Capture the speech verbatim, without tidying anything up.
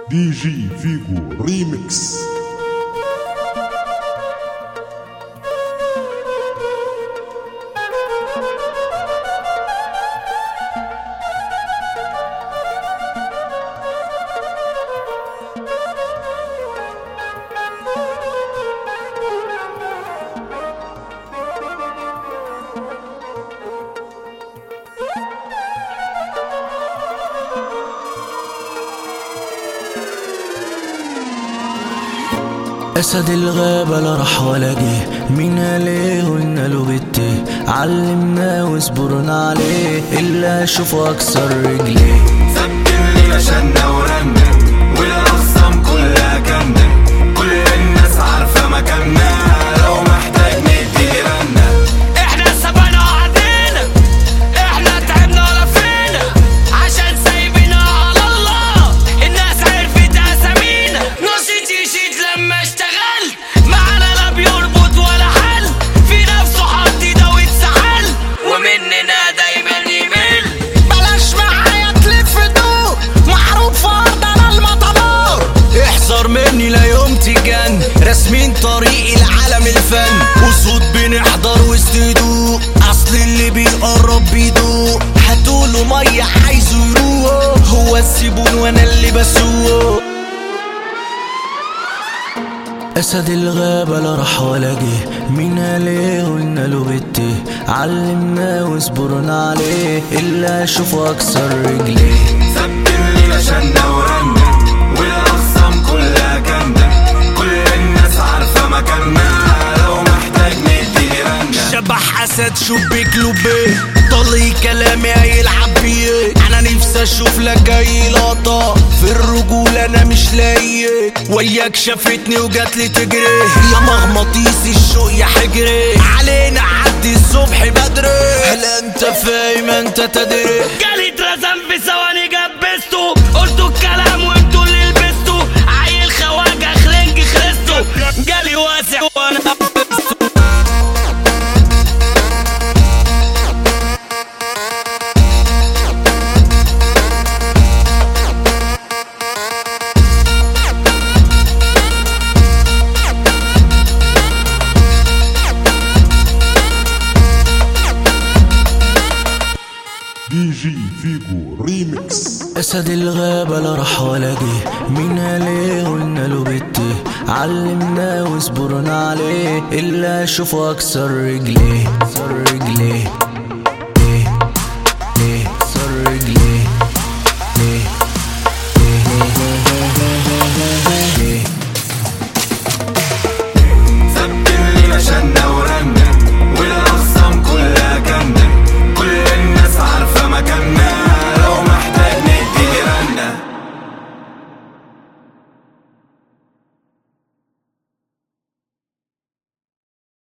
دي جي فيجو ريميكس. أسد الغابة لا راح ولا جه، مين عليه قلنا له بته، علمناه وصبرنا عليه إلا أشوفه أكسر رجليه. سبتني شنا ورنا والأقسام كلها كنا، كل الناس عارفة مكاننا، لو محتاج ندي رنا. احنا سبقنا وعدينا، احنا تعبنا ولفينا، عشان سايبنا على الله الناس عرفت أسامينا. نشيط يشيط لما اشتغلت معانا لا بيربط ولا حل، في نفسه حط ده واتسحل ومننا دايما يمل. بلاش معايا تلف دوق محروق في أرضنا المطلوب، احذر مني لا يوم تجن، راسمين طريق العالم الفن، وصوت بنحضر وسط هدوء، اصل اللي بيقرب بيدوق، هاتوله ميه عايزه يروق، هو الزبون وانا اللي بسوق. أسد الغابة لا راح ولا جه، مين عليه قلنا له بته، علمناه وصبرنا عليه إلا أشوفه أكسر رجليه. سبتني شنا ورنا والأقسام كلها كنا، كل الناس عارفة مكاننا، لو محتاج ندي رنا. شبح أسد شبيك لبيه، طلي كلامي هيلعب بيه، أنا نفسي أشوف لك أي لقطة في الرجولة، أنا مش لاقيك وياك شافتني وجاتلي تجري، يا مغناطيسي الشوق يا حجري، علينا عدي الصبح بدري، هل أنت فاهم أنت تدري؟ جالي اترسم في ثواني جبسته، قلتوا الكلام وانتوا اللي لبستوا، عيل خواجة خلنج خرستو، جالي واسع وانا دي جي فيجو ريميكس. أسد الغابة لا راح ولا جه، مين عليه قلنا له بته، علمناه وصبرنا عليه إلا أشوفه أكسر رجليه.